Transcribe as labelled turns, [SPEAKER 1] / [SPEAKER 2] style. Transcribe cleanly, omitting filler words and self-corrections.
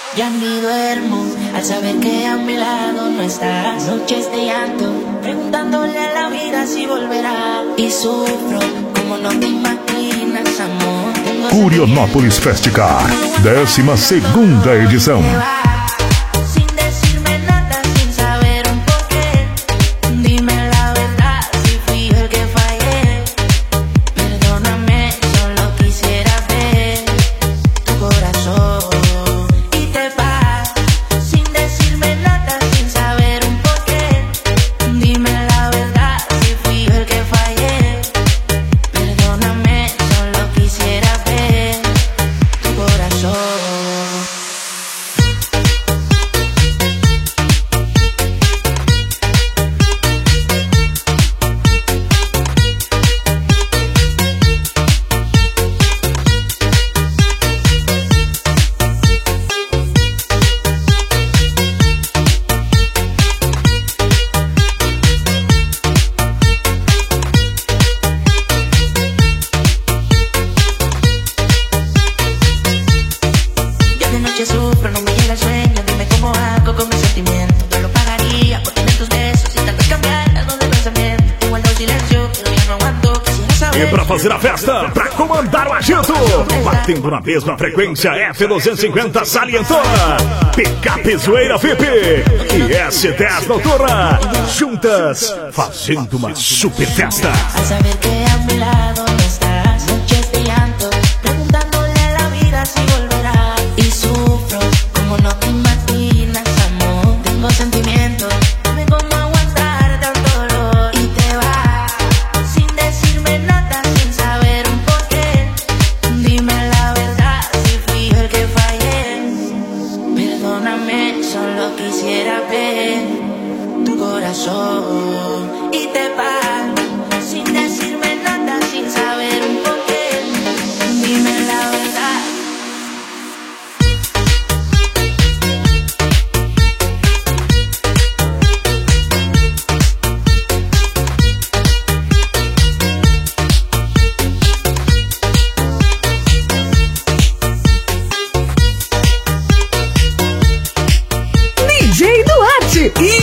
[SPEAKER 1] Ya ni duermo al saber que a mi lado no estás. Noches de llanto, preguntándole a la vida si volverá. Y sufro como no te imaginas, amor.
[SPEAKER 2] Curionópolis Festcar, 12ª edição.
[SPEAKER 1] Sin decirme nada, sin saber un porqué. Dime la verdad, si fui yo el que fallé. Perdóname, solo quisiera ver tu corazón. Y te vas, sin decirme nada, sin saber un porqué. Dime la verdad, si fui yo el que fallé. Perdóname, solo quisiera ver tu corazón. Ya de noche sufro, no me llega el sueño. Dime cómo hago con mis sentimientos. Yo lo pagaría por tener tus besos y tal vez cambiar algo de pensamiento. Guarda o silencio, pero ya no aguanto. Quisiera saber.
[SPEAKER 2] E pra fazer a festa, pra comandar o agito, batendo na mesma frequência, F250 salientou. Picape Zoeira VIP e S10 Noturna, juntas, fazendo uma super festa.
[SPEAKER 1] Al saber que a mi lado no estás, noches de llanto, preguntándole a la vida si volverá. Y sufro como no te imaginas, amor. Tengo sentimientos, dime cómo aguantar tanto dolor. Y te vas, sin decirme nada, sin saber un porqué. Dime la verdad, si fui yo el que fallé. Perdóname, solo quisiera ver tu corazón. Y te vas, sin decirme nada, sin saber un porqué. Dime la verdad.
[SPEAKER 3] DJ Duarte e